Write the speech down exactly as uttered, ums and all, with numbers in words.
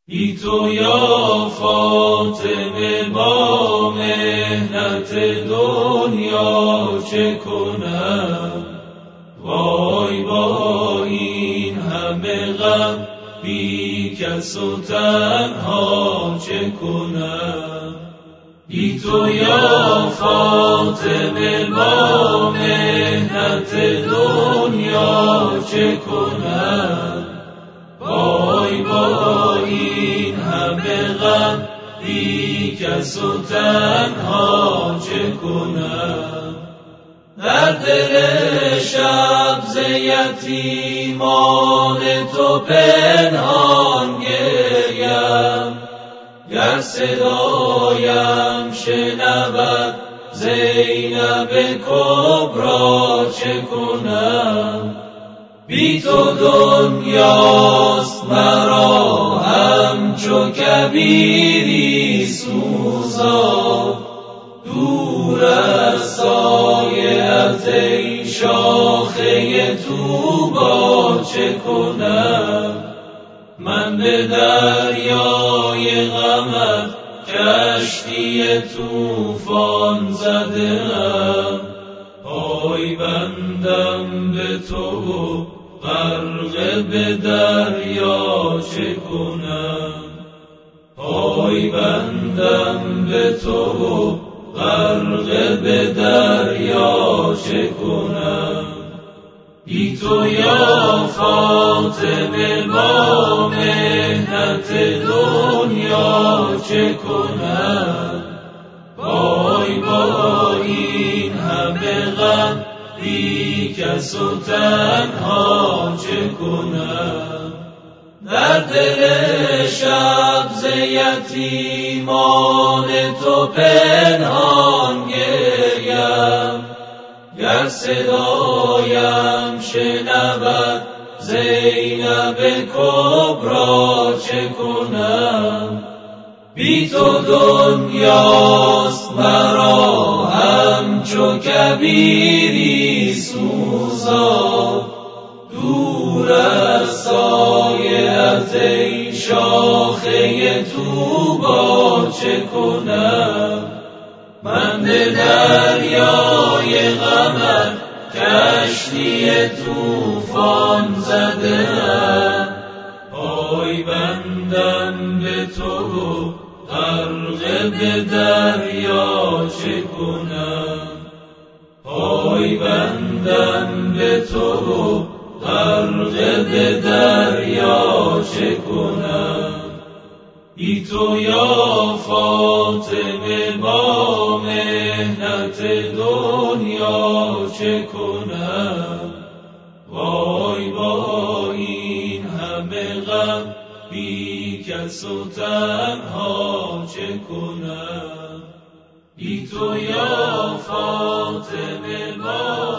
بی تو یا فاطمه با محنت دنیا چه کنم؟ وای با این همه غم بی کس و تنها چه کنم؟ بی تو یا فاطمه با محنت دنیا چه کنم؟ وای با این همه غم بی کس و تنها چه کنم؟ در دل شب ز یتیمان تو پنهان گریم، گر صدایم شنود زینب کبری چه کنم؟ بی تو دنیاست مرا همچو کبیری سوزا، دور از سایه‌ات ای شاخه طوبی چه کنم؟ من به دریای غمت کشتی طوفان زده‌ام، پای بندم به تو غرق به دریا چه کنم؟ پای بندم به تو غرق به دریا چه کنم؟ بی تو یا فاطمه با محنت دنیا چه کنم؟ وای با این همه غم بی کس و تنها چه کنم؟ در دل شب ز یتیمان تو پنهان گریم، گر صدایم شنود زینب کبری چه کنم؟ بی تو دنیاست مرا همچو کبیری سوزا، دور از سایه‌ات ای شاخه طوبی چه کنم؟ من به دریای غمت کشتی طوفان زده‌ام، پای بندم به تو غرق به دریا چه کنم؟ پای بندم به تو غرق به دریا چه کنم؟ بی تو یا فاطمه با محنت دنیا چه کنم؟ وای با این همه غم بی کس و تنها چه کنم؟ بی تو یا فاطمه با